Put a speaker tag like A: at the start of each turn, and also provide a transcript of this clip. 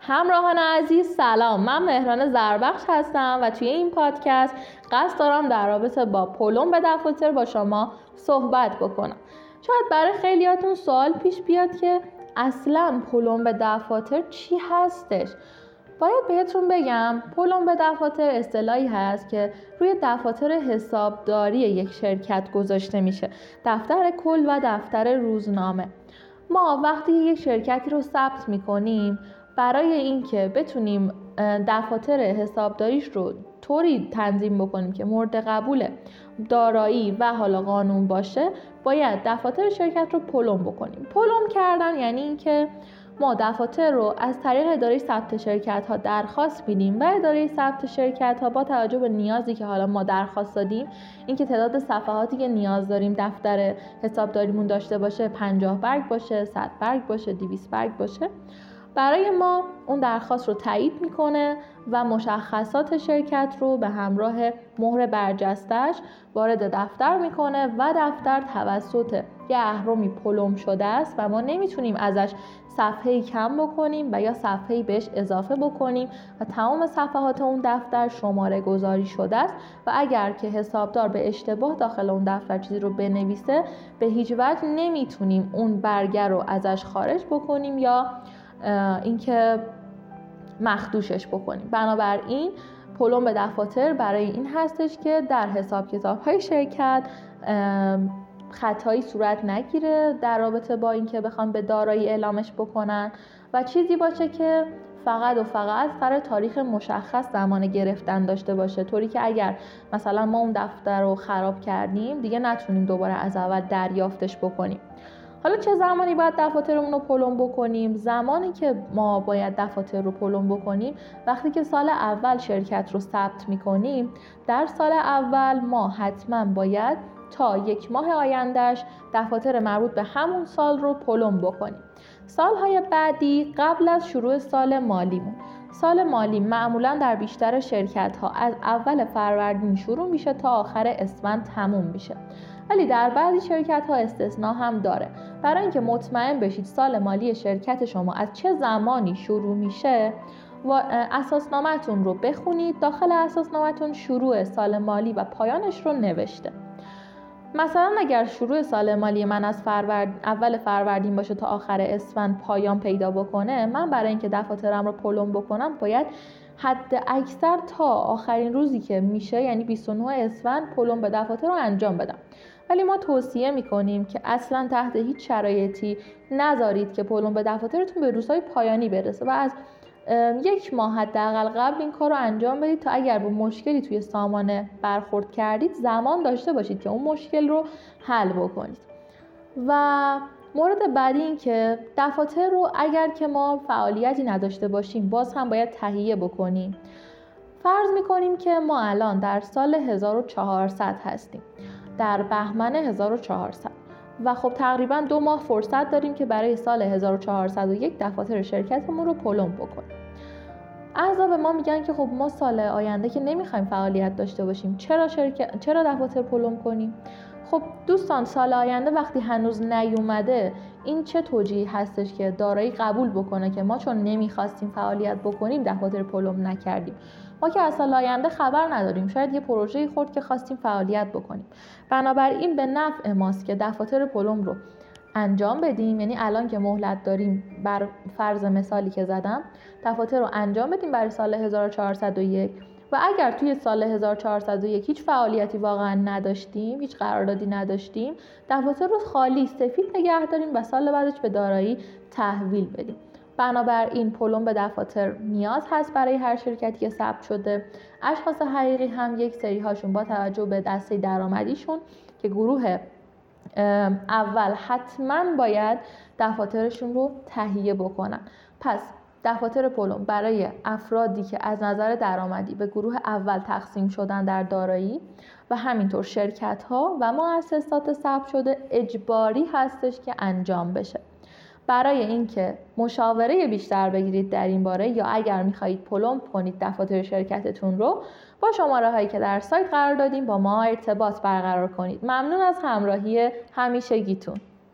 A: همراهان عزیز سلام، من مهران زربخش هستم و توی این پادکست قصد دارم در رابطه با پلم به دفاتر با شما صحبت بکنم. شاید برای خیلیاتون سوال پیش بیاد که اصلا پلم به دفاتر چی هستش؟ باید بهتون بگم پلم به دفاتر اصطلاحی هست که روی دفاتر حسابداری یک شرکت گذاشته میشه، دفتر کل و دفتر روزنامه. ما وقتی یک شرکتی رو ثبت میکنیم برای اینکه بتونیم دفاتر حسابداریش رو طوری تنظیم بکنیم که مورد قبول دارایی و حالا قانون باشه، باید دفاتر شرکت رو پلم بکنیم. پلم کردن یعنی اینکه ما دفاتر رو از طریق اداره ثبت شرکت ها درخواست میدیم و اداره ثبت شرکت ها با توجه به نیازی که حالا ما درخواست دادیم، اینکه تعداد صفحاتی که نیاز داریم دفتر حسابداریمون داشته باشه 50 برگ باشه، 100 برگ باشه، 200 برگ باشه، برای ما اون درخواست رو تایید میکنه و مشخصات شرکت رو به همراه مهر برجسته‌اش وارد دفتر میکنه و دفتر توسط یه اهرمی پلم شده است و ما نمیتونیم ازش صفحه‌ای کم بکنیم و یا صفحه‌ای بهش اضافه بکنیم و تمام صفحات اون دفتر شماره گذاری شده است و اگر که حسابدار به اشتباه داخل اون دفتر چیزی رو بنویسه به هیچ وجه نمیتونیم اون برگه رو ازش خارج بکنیم یا اینکه مخدوشش بکنیم. بنابراین پلم به دفاتر برای این هستش که در حساب کتاب‌های شرکت خطایی صورت نگیره در رابطه با اینکه بخوام به دارایی اعلامش بکنن و چیزی باشه که فقط و فقط سر تاریخ مشخص زمان گرفتن داشته باشه، طوری که اگر مثلا ما اون دفتر رو خراب کردیم دیگه نتونیم دوباره از اول دریافتش بکنیم. حالا چه زمانی باید دفاترمون رو پلم بکنیم؟ زمانی که ما باید دفاتر رو پلم بکنیم وقتی که سال اول شرکت رو ثبت می‌کنیم. در سال اول ما حتما باید تا 1 ماه آیندهش دفاتر مربوط به همون سال رو پلم بکنیم. سالهای بعدی قبل از شروع سال مالیمون، سال مالی معمولا در بیشتر شرکت‌ها از اول فروردین شروع میشه تا آخر اسفند تموم میشه، ولی در بعضی شرکت‌ها استثناء هم داره. برای اینکه مطمئن بشید سال مالی شرکت شما از چه زمانی شروع میشه و اساسنامه‌تون رو بخونید. داخل اساسنامه‌تون شروع سال مالی و پایانش رو نوشته. مثلا اگر شروع سال مالی من از اول فروردین باشه تا آخر اسفند پایان پیدا بکنه، من برای اینکه دفاترم رو پلم بکنم باید حد اکثر تا آخرین روزی که میشه یعنی 29 اسفند پلم به دفاتر رو انجام بدم. ولی ما توصیه میکنیم که اصلا تحت هیچ شرایطی نذارید که پلم به دفاترتون به روزهای پایانی برسه و از 1 ماه حداقل قبل این کار رو انجام بدید تا اگر با مشکلی توی سامانه برخورد کردید زمان داشته باشید که اون مشکل رو حل بکنید. و مورد بعدی این که دفاتر رو اگر که ما فعالیتی نداشته باشیم باز هم باید تهیه بکنیم. فرض میکنیم که ما الان در سال 1400 هستیم، در بهمن 1400 و خب تقریبا 2 ماه فرصت داریم که برای سال 1401 دفاتر شرکتمون رو پلم بکنیم. اعضا به ما میگن که خب ما سال آینده که نمیخوایم فعالیت داشته باشیم، چرا دفاتر پلم کنیم؟ خب دوستان، سال آینده وقتی هنوز نیومده این چه توجیهی هستش که دارایی قبول بکنه که ما چون نمیخواستیم فعالیت بکنیم دفاتر پلم نکردیم؟ ما که از سال آینده خبر نداریم، شاید یه پروژه‌ای خورد که خواستیم فعالیت بکنیم. بنابراین به نفع ماست که دفاتر پلم رو انجام بدیم. یعنی الان که مهلت داریم، بر فرض مثالی که زدم، دفاتر رو انجام بدیم برای سال 1401 و اگر توی سال 1401 هیچ فعالیتی واقعا نداشتیم، هیچ قراردادی نداشتیم، دفاتر رو خالی سفید نگه داریم و سال بعدش به دارایی تحویل بدیم. بنابراین پلم به دفاتر نیاز هست برای هر شرکتی که ثبت شده. اشخاص حقیقی هم یک سری هاشون با توجه به دسته درآمدیشون که گروه اول حتما باید دفاترشون رو تهیه بکنن. پس دفاتر پلم برای افرادی که از نظر درآمدی به گروه اول تقسیم شدن در دارایی و همینطور شرکت‌ها و مؤسسات ثبت شده اجباری هستش که انجام بشه. برای اینکه مشاوره بیشتر بگیرید در این باره یا اگر می‌خواهید پلم کنید دفاتر شرکتتون رو، با شماره‌هایی که در سایت قرار دادیم با ما ارتباط برقرار کنید. ممنون از همراهی همیشگیتون.